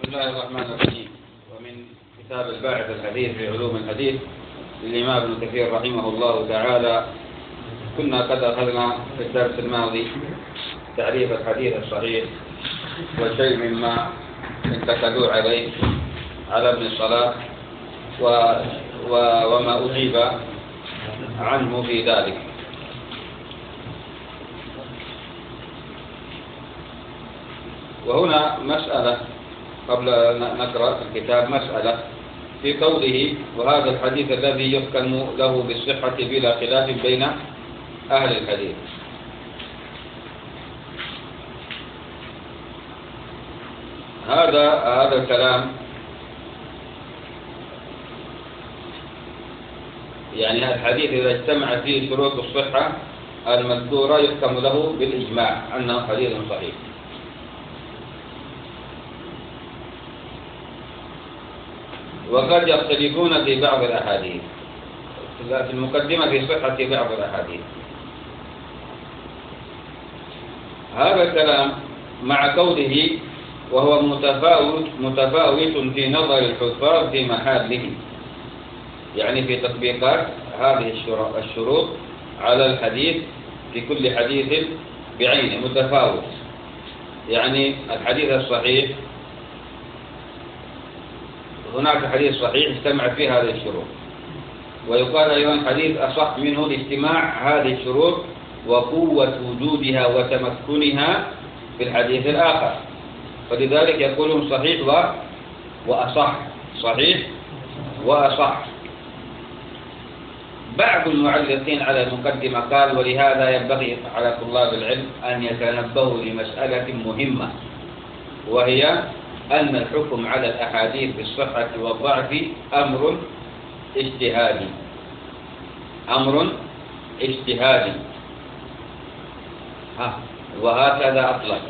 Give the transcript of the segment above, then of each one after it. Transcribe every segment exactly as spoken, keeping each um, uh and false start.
بسم الله الرحمن الرحيم. ومن كتاب الباحث الحديث في علوم الحديث للإمام ابن كثير رحمه الله تعالى. كنا قد أخذنا في الدرس الماضي تعريف الحديث الصحيح وشيء مما انتقدوا عليه على ابن الصلاح و... و... وما أجيب عنه في ذلك. وهنا مسألة قبل أن نقرأ الكتاب، مسألة في قوله وهذا الحديث الذي يحكم له بالصحة بلا خلاف بين أهل الحديث. هذا هذا الكلام يعني الحديث إذا اجتمعت فيه شروط الصحة المذكورة يحكم له بالإجماع أنه حديث صحيح. وقد يختلفون في بعض الأحاديث، في المقدمة في صحة بعض الأحاديث. هذا الكلام مع قوله وهو متفاوت متفاوت في نظر الحفاظ في محله، يعني في تطبيقات هذه الشروط على الحديث في كل حديث بعينه متفاوت. يعني الحديث الصحيح هناك حديث صحيح اجتمعت فيه هذه الشروط، ويقال أيضا حديث أصح منه لاجتماع هذه الشروط وقوة وجودها وتمكنها في الحديث الآخر، فلذلك يقولون صحيح وأصح، صحيح وأصح. بعض المعلقين على المقدمة قال ولهذا ينبغي على طلاب العلم أن يتنبهوا لمسألة مهمة، وهي أن الحكم على الأحاديث بالصحة والضعف أمر اجتهادي، أمر اجتهادي ها وهكذا أطلق.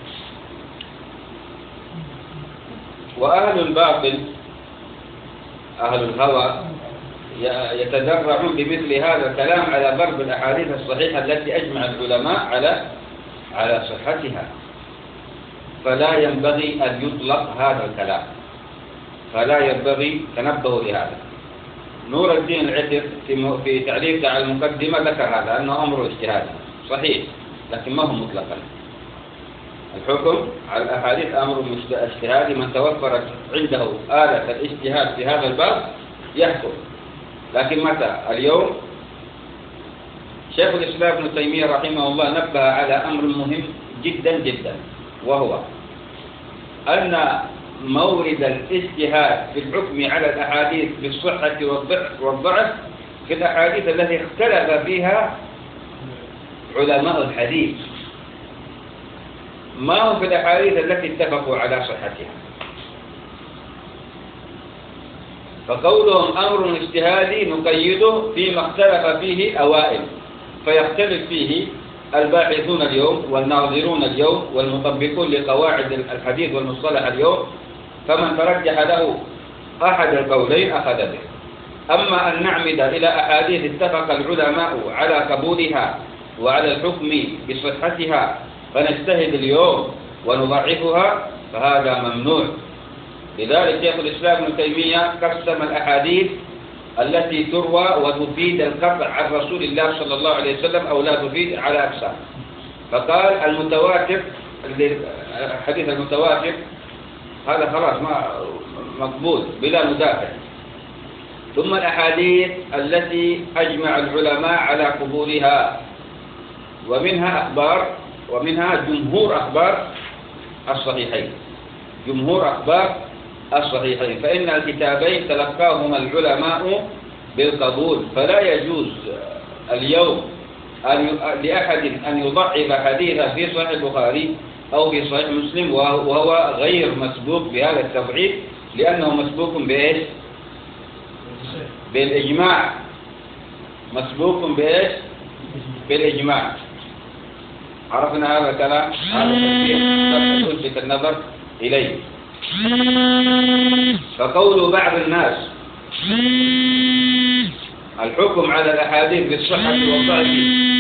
وأهل الباطل أهل الهوى يتذرعون بمثل هذا الكلام على ضرب الأحاديث الصحيحة التي أجمع العلماء على على صحتها، فلا ينبغي أن يطلق هذا الكلام، فلا ينبغي، تنبهوا لهذا. نور الدين العتر في في تعليقه على المقدمة ذكر هذا أنه أمر اجتهادي صحيح، لكن ما هو مطلقا. الحكم على الأحاديث أمر اجتهادي، من توفرت عنده آلة الاجتهاد في هذا الباب يحكم. لكن متى؟ اليوم شيخ الإسلام ابن تيمية رحمه الله نبه على أمر مهم جدا جدا، وهو أن مورد الاجتهاد في الحكم على الأحاديث بالصحة والضعف في الأحاديث التي اختلف فيها علماء الحديث، ما هو في الأحاديث التي اتفقوا على صحتها. فقولهم أمر اجتهادي نقيده فيما اختلف فيه أوائل، فيختلف فيه الباحثون اليوم والناظرون اليوم والمطبقون لقواعد الحديث والمصطلح اليوم، فمن ترجح له أحد القولين أخذ به. أما أن نعمد إلى أحاديث اتفق العلماء على قبولها وعلى الحكم بصحتها فنجتهد اليوم ونضعفها فهذا ممنوع. لذلك شيخ الإسلام ابن تيمية قسم الأحاديث التي تروى وتفيد القطع عن رسول الله صلى الله عليه وسلم أو لا تفيد على أقسام. فقال المتواتر، الحديث المتواتر هذا خلاص ما مقبول بلا مدافع. ثم الأحاديث التي أجمع العلماء على قبولها، ومنها أخبار ومنها جمهور أخبار الصحيحين، جمهور أخبار الصحيحين، فإن الكتابين تلقاهما العلماء بالقبول، فلا يجوز اليوم أن لأحد أن يضعف حديثا في صحيح البخاري أو في صحيح مسلم وهو غير مسبوق بهذا التضعيف، لأنه مسبوق بإيش؟ بالإجماع، مسبوق بإيش؟ بالإجماع. عرفنا هذا الكلام، هذا التفسير تلفت النظر إليه. فقول بعض الناس الحكم على الأحاديث بالصحة والضعف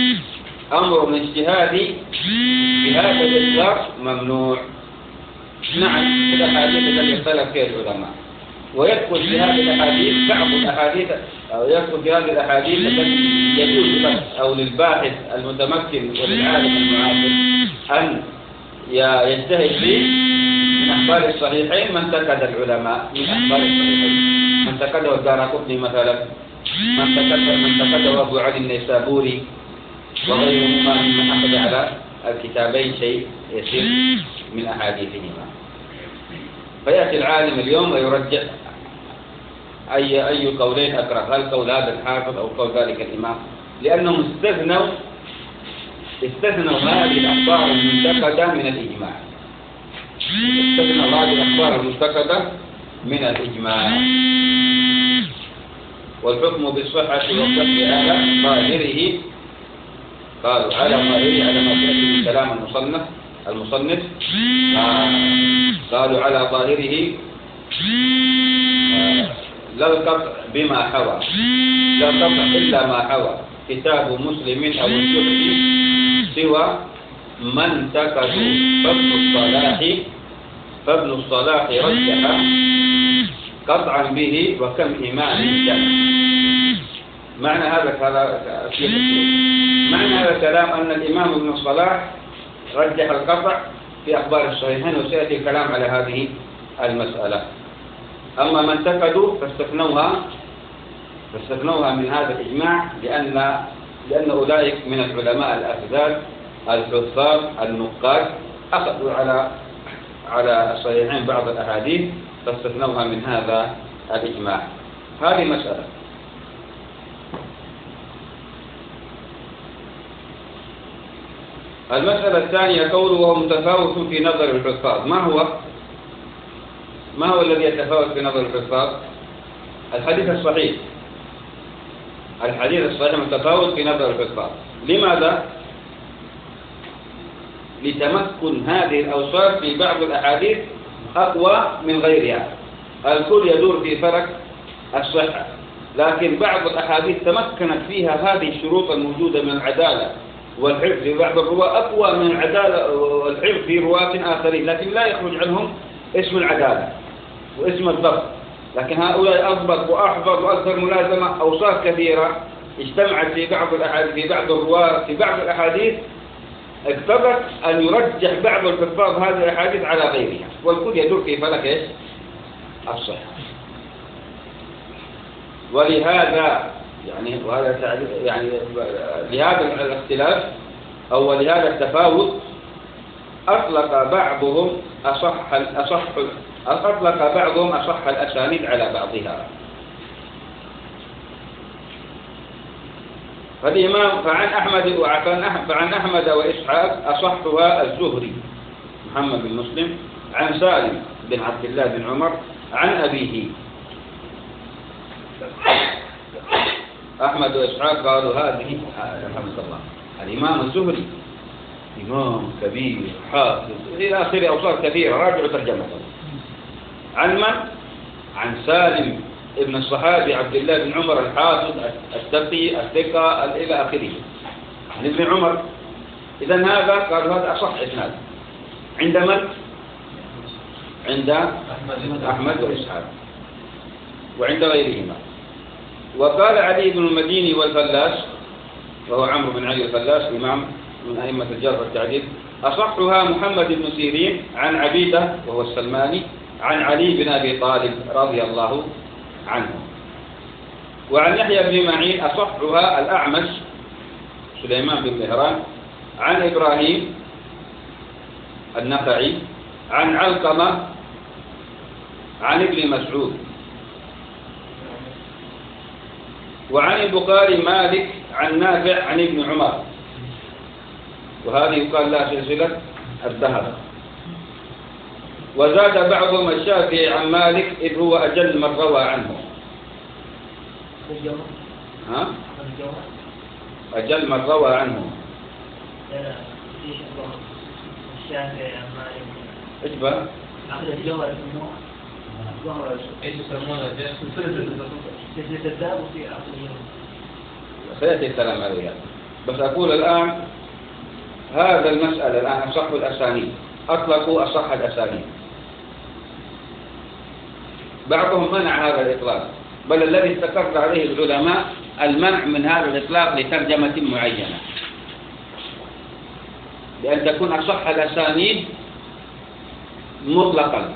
أمر اجتهادي بهذا الإطلاق ممنوع. نعم الأحاديث التي اختلف فيها العلماء، ويدخل في هذه الأحاديث بعض الأحاديث أو يدخل في هذه الأحاديث التي يجوز له أو للباحث المتمكن وللعالم المعاصر أن يجتهد فيه من أخبار الصحيحين ما انتقد العلماء من أخبار الصحيحين، من انتقده الدارقطني مثلا، من انتقده من انتقده أبو علي النيسابوري وغيرهما ممن أخذ على الكتابين شيء يسير من أحاديثهما. فيأتي العالم اليوم ويرجع أي أي قولين أقرب، هل قول هذا الحافظ أو قول ذلك الإمام، لأنهم استثنوا استثنوا هذه الأخبار المنتقدة من الإجماع، استثنوا هذه الأخبار المنتقدة من الإجماع، والحكم بالصحة والصحة على ظاهره، قالوا على ظاهره على ما فيه كلام المصنف المصنف قالوا على ظاهره لا القطع بما حوى، لا القطع إلا ما حوى كتاب مسلم أو الشهري سوى من تكدوا، فابن الصلاح فابن الصلاح رجح قطعا به وكم إمام جمع. معنى هذا هذا معنى هذا الكلام أن الإمام ابن الصلاح رجح القطع في أخبار الصحيحين، وسيأتي الكلام على هذه المسألة. أما من انتقدوا فاستثنوها فاستثنوها من هذا الإجماع لأن لأن أولئك من العلماء الأفذاذ الحفاظ النقاد أخذوا على على الصحيحين بعض الأحاديث فاستثنوها من هذا الإجماع. هذه مسألة. المسألة الثانية قوله وهو متفاوت في نظر الحفاظ. ما هو ما هو الذي يتفاوت في نظر الحفاظ؟ الحديث الصحيح الحديث الصحيح متفاوت في نظر الحفاظ. لماذا؟ لتمكن هذه الأوصاف في بعض الأحاديث أقوى من غيرها. الكل يدور في فرق الصحة، لكن بعض الأحاديث تمكنت فيها هذه الشروط الموجودة من العدالة والحفظ في بعض الرواة أقوى من العدالة والحفظ في رواة آخرين، لكن لا يخرج عنهم اسم العدالة واسم الضبط، لكن هؤلاء أضبط وأحفظ وأكثر ملازمة. أوصاف كثيرة اجتمعت في بعض الأحاديث في بعض الرواة في بعض الأحاديث اقتضت أن يرجح بعض الحفاظ هذه الأحاديث على غيرها، والكل يدور في فلك ايش؟ الصحة. ولهذا يعني وهذا يعني لهذا الاختلاف أو لهذا التفاوت أطلق بعضهم أصح أصح أطلق بعضهم أصح الأسانيد على بعضها. فالإمام فعن أحمد فعن أحمد وإسحاق أصحها الزهري محمد بن مسلم عن سالم بن عبد الله بن عمر عن أبيه. أحمد وإسحاق قالوا هذه رحمه الله الإمام الزهري إمام كبير حافظ إلى آخر أوصاف كثيرة، راجعوا ترجمته. عن من؟ عن سالم ابن الصحابي عبد الله بن عمر الحافظ التقي الثقة إلى آخره عن ابن عمر. إذا هذا قالوا هذا أصح إسناد. عند من؟ عند أحمد وإسحاق وعند غيرهما. وقال علي بن المديني والفلاس وهو عمرو بن علي الفلاس إمام من أئمة الجرح والتعديل أصحها محمد بن سيرين عن عبيدة وهو السلماني عن علي بن أبي طالب رضي الله عنه. وعن يحيى بن معين أصحها الأعمش سليمان بن مهران عن إبراهيم النخعي عن علقمة عن ابن مسعود. وعن البخاري مالك عن نافع عن ابن عمر، وهذه يقال لها سلسلة الذهب. وزاد بعضهم الشافعي عن مالك إذ هو أجل من روى عنه. ها؟ أجل من روى عنه. الشافعي عن مالك. إيش بقى؟ أخذ الجوهر يسموه الجوهر. إيش يسمونه؟ سلسلة الذهب وفي أخذ الجوهر. سيأتي الكلام عليها، بس أقول الآن هذا المسألة الآن أصح الأسانيد، أطلقوا أصح الأسانيد. بعضهم منع هذا الإطلاق، بل الذي استقر عليه العلماء المنع من هذا الإطلاق لترجمة معينة، بأن تكون أصح الأسانيد مطلقا.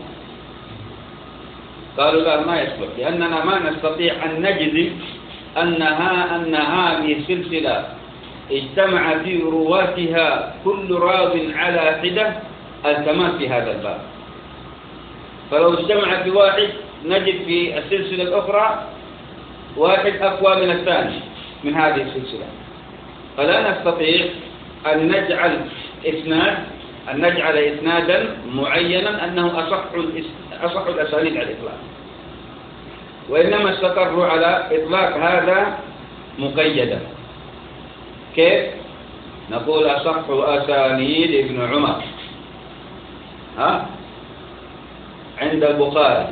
قالوا لا، ما يصلح، لأننا ما نستطيع أن نجزم أنها أن هذه السلسلة اجتمع في رواتها كل راو على حدة التمام في هذا الباب. فلو اجتمع في واحد نجد في السلسلة الأخرى واحد أقوى من الثاني من هذه السلسلة، فلا نستطيع أن نجعل إسناد أن نجعل إسنادا معينا أنه أصح أصح الأسانيد على الإطلاق، وإنما استقروا على إطلاق هذا مقيدا. كيف؟ نقول أصح أسانيد ابن عمر ها عند البخاري،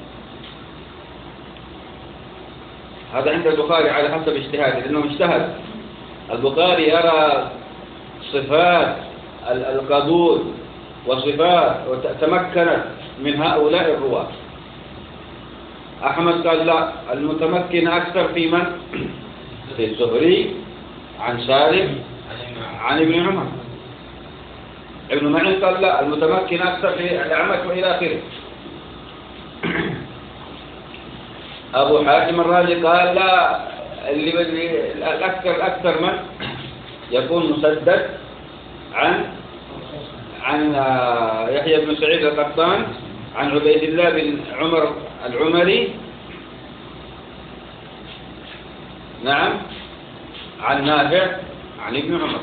هذا عند البخاري على حسب اجتهاده، لأنه اجتهد. البخاري يرى صفات القبول وصفات وتمكنت من هؤلاء الرواة. أحمد قال لا، المتمكن أكثر في من؟ في الزهري عن سالم عن ابن عمر. ابن معين قال لا، المتمكن أكثر في الأعمش وإلى آخره. أبو حاتم الرازي قال لا، اللي الأكثر الأكثر من يكون مسدد عن عن يحيى بن سعيد القطان عن عبيد الله بن عمر العمري، نعم، عن نافع عن ابن عمر.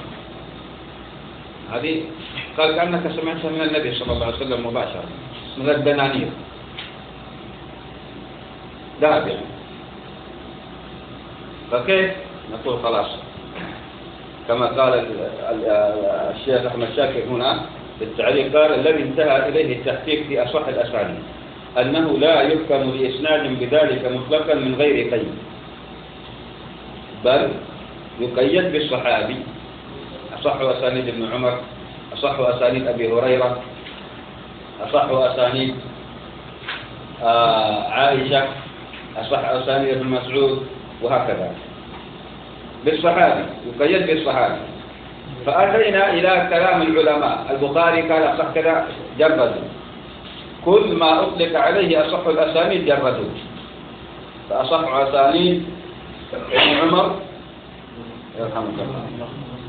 هذه قال كأنك سمعتها من النبي صلى الله عليه وسلم مباشرة من الدنانير. دابع. فكيف نقول خلاص كما قال الشيخ أحمد شاكر هنا بالتعليق، قال الذي انتهى إليه التحقيق في أصح الأسانيد أنه لا يحكم بإسناد بذلك مطلقا من غير قيد، بل يقيد بالصحابي. أصح أسانيد ابن عمر، أصح أسانيد أبي هريرة، أصح أسانيد آه عائشة، أصح أسانيد ابن مسعود، وهكذا بالصحابي، يقيد بالصحابي. فأتينا إلى كلام العلماء، البخاري قال أصح كذا جردوا، كل ما أطلق عليه أصح الأسانيد جردوا. فأصح أسانيد ابن عمر يرحمه الله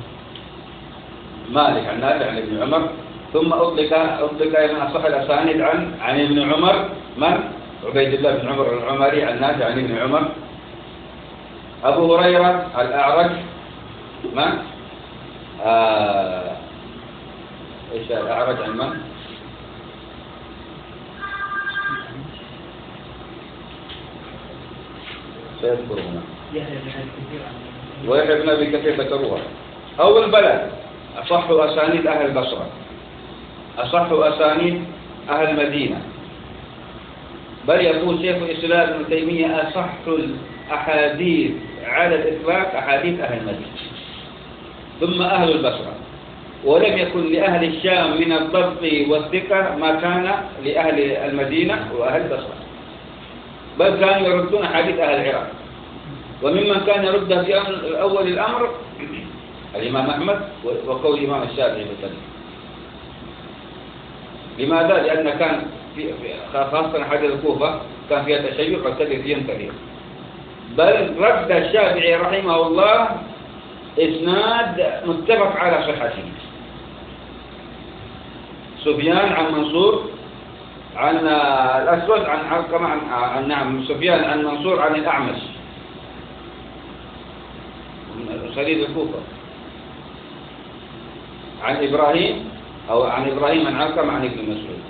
مالك عن نافع عن ابن عمر، ثم أطلق أطلق من أصح الأسانيد عن عن ابن عمر من؟ عبيد الله بن عمر العمري عن نافع عن ابن عمر. أبو هريرة الأعرج من؟ آه إيش الأعرج عن من؟ سيذكر هنا ويحيى بن أبي كثير ذكروها. أو البلد أصح أسانيد أهل البصرة، أصح أسانيد أهل المدينة، بل يقول شيخ الإسلام ابن تيمية أصح الأحاديث على الإطلاق أحاديث أهل المدينة، ثم أهل البصرة. ولم يكن لأهل الشام من الضبط والثقة ما كان لأهل المدينة وأهل البصرة، بل كانوا يردون حديث أهل العراق. وممن كان يردها في أول الأمر الإمام أحمد وقول الإمام الشافعي بالتالي. لماذا؟ لأن كان في خاصة حديث الكوفة كان فيها تشيع وابتدأ فيها كثير. بل رد الشافعي رحمه الله إسناد متفق على صحته. سفيان عن منصور عن الأسود عن علقمة عن, عن نعم سفيان عن منصور عن الأعمش خليل الكوفة عن إبراهيم أو عن إبراهيم عن علقمة عن ابن مسعود،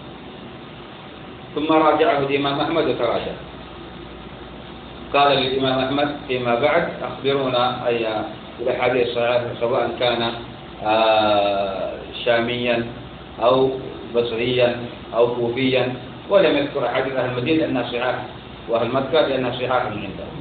ثم راجعه الإمام أحمد وتراجع. قال للإمام أحمد فيما بعد أخبرونا أي الأحاديث الصحيحة سواء كان شاميا أو بصريا أو كوفيا، ولم يذكر أحاديث أهل المدينة لأنها صحاح وأهل مكة لأنها صحاح من عندهم.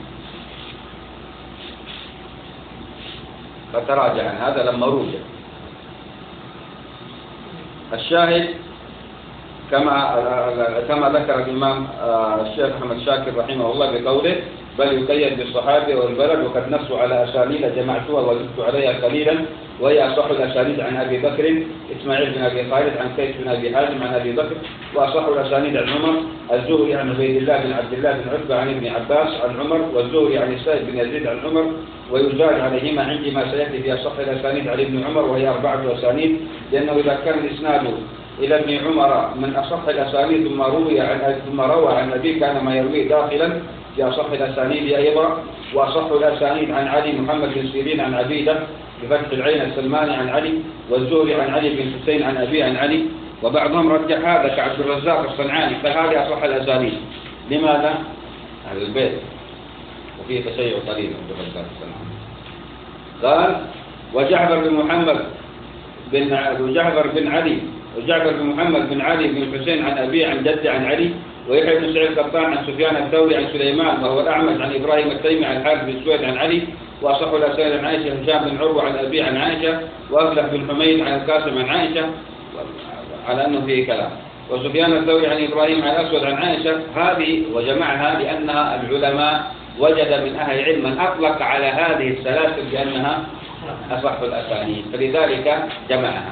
فتراجع عن هذا لما روجع. الشاهد كما كما ذكر الإمام الشيخ أحمد شاكر رحمه الله بقوله بل يقيد بالصحابة والبلد، وقد نصوا على أسانيد جمعتها وزدت عليها قليلا، وهي أصح الأسانيد عن أبي بكر إسماعيل بن أبي خالد عن كيس بن أبي حازم عن أبي بكر، وأصح الأسانيد عن عمر الزهري عن عبيد الله بن عبد الله بن عتبة عن ابن عباس عن عمر، والزهري عن السائب بن يزيد عن عمر، ويزاد عليهما عندي ما سيأتي في أصح الأسانيد عن ابن عمر وهي أربعة أسانيد، لأنه إذا كان الإسناد إلى ابن عمر من أصح الأسانيد ثم روي عن ثم روى عن أبيه كان ما يرويه داخلا في أصح الأسانيد أيضا. وأصح الأسانيد عن علي محمد بن سيرين عن عبيدة بفتح العين السلماني عن علي، والزهري عن علي بن حسين عن أبي عن علي، وبعضهم رجح هذا كعبد الرزاق الصنعاني، فهذه أصح الأسانيد. لماذا؟ أهل البيت، وفيه تشيع قليل عبد الرزاق الصنعاني. قال وجعفر بن محمد بن وجعفر بن علي وجعفر بن محمد بن علي بن الحسين عن أبي عن جدي عن علي، ويحيى بن سعيد القطان عن سفيان الثوري عن سليمان وهو الأعمش عن إبراهيم التيمي عن الحارث بن سويد عن علي، وأصح الأسانيد عن عائشة هشام بن عروة عن أبي عن عائشة، وأفلح بن حميد عن القاسم عن عائشة على أنه فيه كلام، وسفيان الثوري عن إبراهيم عن الأسود عن عائشة. هذه وجمعها لأنها العلماء وجد من أهل العلم من أطلق على هذه السلاسل بأنها أصح الأسانيد، فلذلك جمعها.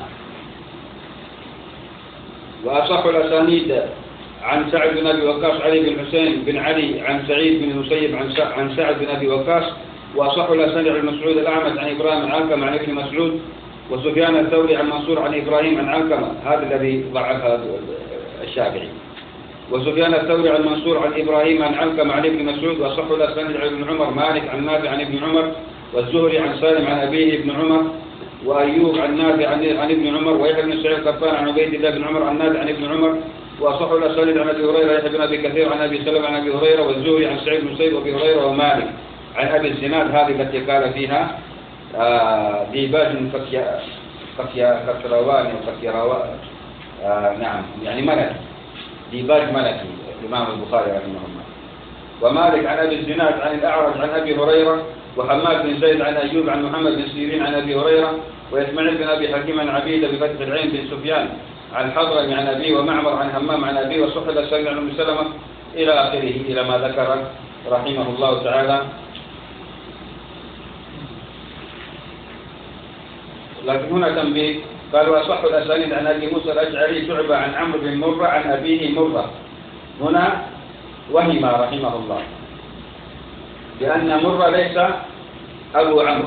وأصح الأسانيد عن سعد بن أبي وقاص علي بن حسين بن علي عن سعيد بن المسيب عن سعد بن أبي وقاص، وأصح الأسانيد عن مسعود الأعمش عن إبراهيم عن علقمة عن ابن مسعود، وسفيان الثوري عن منصور عن إبراهيم عن علقمة، هذا الذي ضعف الشافعي، وسفيان الثوري عن منصور عن إبراهيم عن علقمة عن ابن مسعود، وأصح الأسانيد عن ابن عمر مالك عن نافع عن ابن عمر، والزهري عن سالم عن أبيه ابن عمر، وأيوب عن نافع عن ابن عمر، ويحيى بن سعيد القطان عن عبيد الله بن عمر عن نافع عن ابن عمر، وأصح الأسانيد عن أبي هريرة يحيى بن أبي كثير عن أبي سلمة عن أبي هريرة، والزهري عن سعيد بن مسيب وأبي هريرة ومالك عن أبي الزناد، هذه التي قال فيها ديباج قتروان وقتروان نعم يعني ملك، ديباج ملكي الإمام البخاري رحمه الله. ومالك عن أبي الزناد عن الأعرج عن أبي هريرة، وحماد بن زيد عن أيوب عن محمد بن سيرين عن أبي هريرة، وإسماعيل بن أبي حكيم عن عبيدة بفتح العين بن سفيان عن حضرمي عن أبي، ومعمر عن همام عن أبي، وصح الأسانيد عن أم سلمة إلى آخره إلى ما ذكر رحمه الله تعالى. لكن هنا تنبيه، قالوا أصح الأسانيد عن أبي موسى الأشعري شعبة عن عمرو بن مرة عن أبيه مرة. هنا وهم رحمه الله لأن مرة ليس أبو عمرو،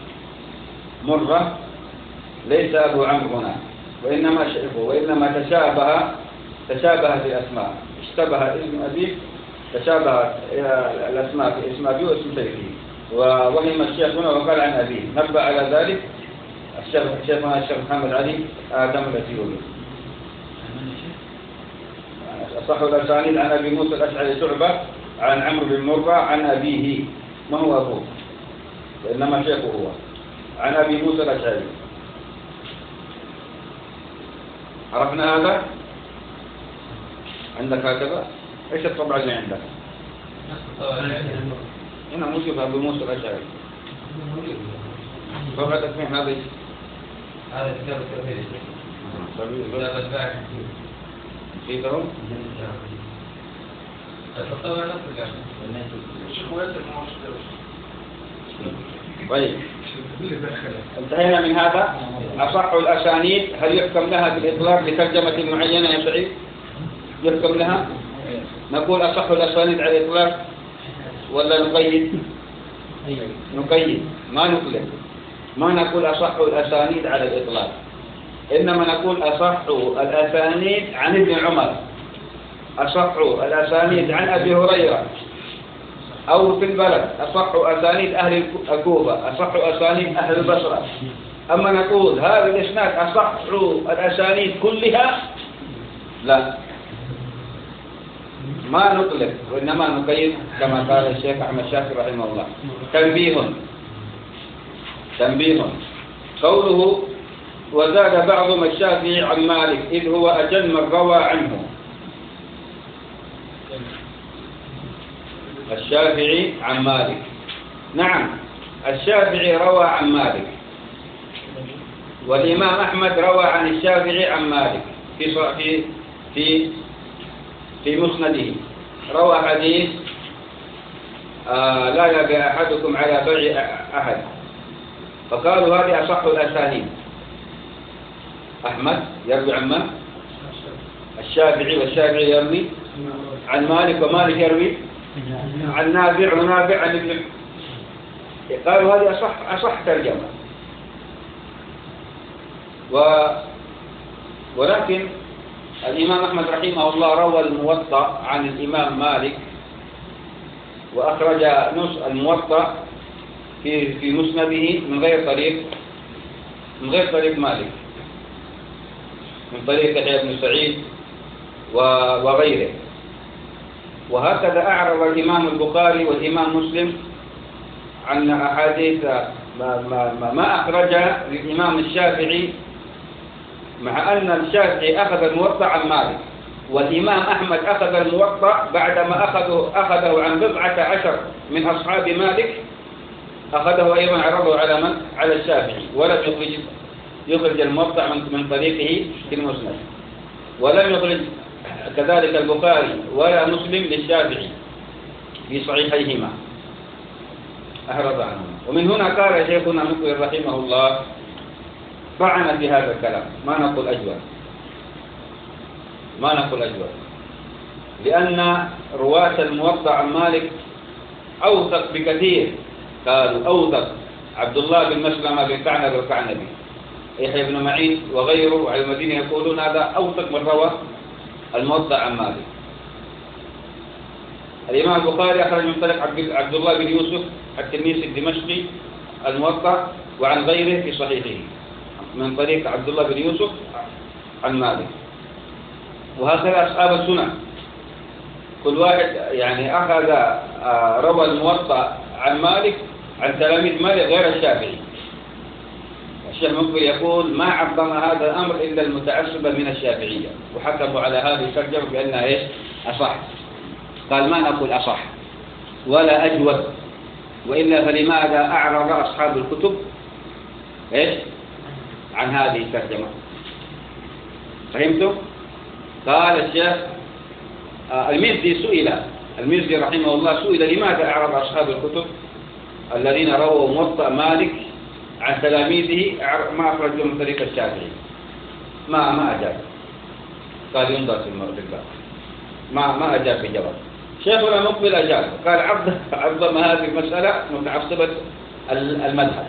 مرة ليس أبو عمرو هنا، وإنما وإنما تشابه تشابه في الأسماء، اشتبه اسم أبيه، تشابه الأسماء في اسم أبيه واسم شيخه، ووهم الشيخ هنا وقال عن أبيه. نبأ على ذلك الشيخ شيخنا الشيخ محمد علي آدم الأثيوبي. أصح الأسانيد عن أبي موسى الأشعري شعبة عن عمرو بن مرة عن أبيه، ما هو أبوه وإنما شيخه هو، عن أبي موسى الأشعري. عرفنا هذا؟ عندك هكذا؟ إيش الطبعة اللي عندك؟ هنا موجود أبو موسى الأشعري. طبعة تسميح هذه؟ هذا كتاب التوحيد. كتاب الباحث. في فهم؟ الطبعة نفسها. طيب انتهينا من هذا. أصح الأسانيد هل يحكم لها بالإطلاق لترجمة معينة يا سعيد؟ يحكم لها؟ نقول أصح الأسانيد على الإطلاق ولا نقيد؟ نقيد ما نطلق، ما نقول أصح الأسانيد على الإطلاق، إنما نقول أصح الأسانيد عن ابن عمر، أصح الأسانيد عن أبي هريرة، أو في البلد أصح أسانيد أهل الكوفة، أصح أسانيد أهل البصرة. أما نقول هذا الإسناد أصح الأسانيد كلها، لا، ما نطلق، وإنما نقيد كما قال الشيخ أحمد شاكر رحمه الله. تنبيه تنبيه قوله وزاد بعضهم الشافعي عن مالك إذ هو أجل من روى عنه. الشافعي عن مالك، نعم الشافعي روى عن مالك، والإمام أحمد روى عن الشافعي عن مالك في في في في مسنده روى حديث آه لا يبيع أحدكم على بيع أحد، فقالوا هذه أصح الأسانيد. أحمد يروي عن من؟ الشافعي، والشافعي يروي عن مالك، ومالك يروي عن نافع، ونافع عن ابن. قالوا هذه أصح أصح ترجمة. و ولكن الإمام أحمد رحمه الله روى الموطأ عن الإمام مالك، وأخرج نص الموطأ في في مسنده من غير طريق من غير طريق مالك، من طريق يحيى بن سعيد وغيره. وهكذا أعرض الإمام البخاري والإمام مسلم عن أحاديث ما, ما, ما أخرج للإمام الشافعي، مع أن الشافعي أخذ الموطأ عن مالك، والإمام أحمد أخذ الموطأ بعدما أخذه أخذه عن بضعة عشر من أصحاب مالك، أخذه أيضا عرضه على من؟ على الشافعي، ولم يخرج يخرج الموطأ من, من طريقه في المسند، ولم يخرج كذلك البخاري ولا مسلم للشافعي في صحيحيهما، أعرض عنهما. ومن هنا قال شيخنا مقبل رحمه الله طعن في هذا الكلام، ما نقول أجود ما نقول أجود لأن رواة الموطأ عن مالك أوثق بكثير. قالوا أوثق عبد الله بن مسلمة بن كعنب الكعنبي، يحيى بن معين وغيره، وعلى المدينة يقولون هذا أوثق من روى الموطأ عن مالك. الإمام البخاري أخرج من طريق عبد الله بن يوسف التلميذ الدمشقي الموطأ وعن غيره في صحيحه من طريق عبد الله بن يوسف عن مالك. وهكذا أصحاب السنن كل واحد يعني أخذ روى الموطأ عن مالك عن تلاميذ مالك غير الشافعي. الشيخ مقبل يقول ما عظم هذا الأمر إلا المتعصبة من الشافعية، وحكموا على هذه الترجمة بأنها إيش؟ أصح. قال ما نقول أصح ولا أجود، وإلا فلماذا أعرض أصحاب الكتب إيش؟ عن هذه الترجمة؟ فهمتم؟ قال الشيخ آه المزي سئل المزي رحمه الله سئل لماذا أعرض أصحاب الكتب الذين رووا موطأ مالك عن تلاميذه ما أخرجوا من طريق الشافعي؟ ما ما أجاب. قال ينظر في المرجع، ما ما أجاب بجواب. شيخنا مقبل أجاب، قال عظم عظم هذه المسألة متعصبة المذهب،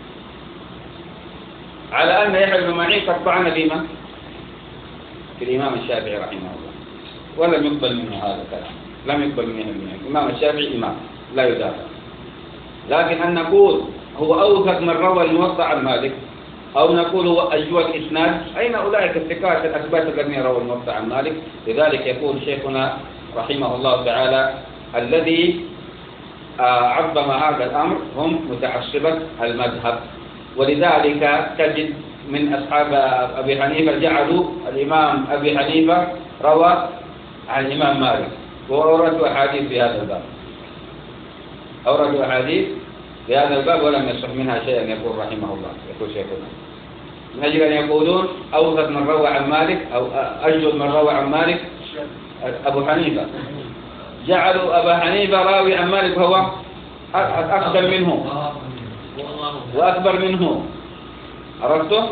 على أن يحيى بن معين قد طعن بما في الإمام الشافعي رحمه الله، ولم يقبل منه هذا الكلام، لم يقبل منه الإمام الشافعي إمام لا يدافع. لكن أن نقول هو أوثق من روى الموطأ عن مالك، أو نقول هو أجود إسناد، أين أولئك الثقات الأثبات الذين رووا الموطأ عن مالك؟ لذلك يقول شيخنا رحمه الله تعالى الذي عظم هذا الأمر هم متعصبة المذهب. ولذلك تجد من أصحاب أبي حنيفة جعلوا الإمام أبي حنيفة روى عن الإمام مالك، وأوردوا أحاديث في هذا الباب أوردوا أحاديث في هذا الباب ولم يصح منها شيئا. يقول رحمه الله يقول شيخنا من أجل أن يقولون أوثق من روى عن مالك أو أجود من روى عن مالك أبو حنيفة، جعلوا أبا حنيفة راوي عن مالك وهو أقدم منه وأكبر منه. عرفتم؟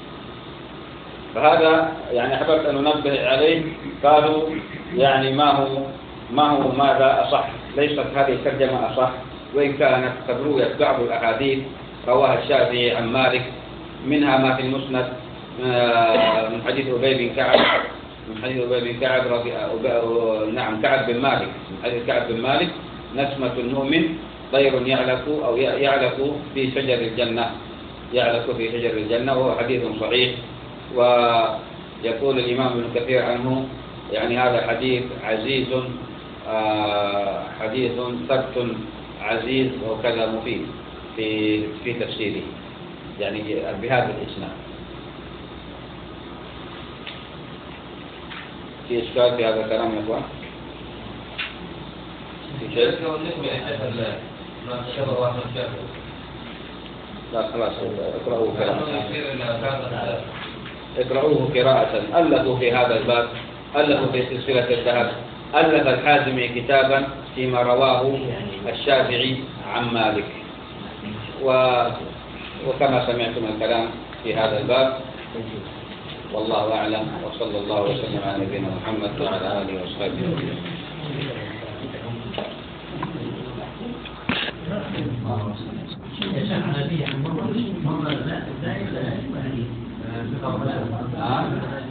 فهذا يعني أحببت أن ننبه عليه. قالوا يعني ما هو ما هو ماذا أصح؟ ليست هذه الترجمة أصح، وإن كانت قد رويت بعض الأحاديث رواها الشافعي عن مالك، منها ما في المسند من حديث أبي بن كعب من حديث أبي بن كعب رضي نعم كعب بن مالك من حديث كعب بن مالك نسمة المؤمن طير يعلق أو يعلق في شجر الجنة يعلق في شجر الجنة، وهو حديث صحيح. ويقول الإمام ابن كثير عنه يعني هذا حديث عزيز حديث ثبت عزيز وكذا مفيد في في تفسيره يعني بهذا الإسناد. في إشكال في هذا الكلام يا إخوان؟ في شيء؟ لا خلاص اقرأوه قراءة اقرأوه قراءة ألفوا في هذا الباب ألفوا في سلسلة الذهب، ألف الحازمي كتابا فيما رواه الشافعي عن مالك. و... وكما سمعتم الكلام في هذا الباب، والله أعلم، وصلى الله وسلم على نبينا محمد وعلى آله وصحبه وسلم.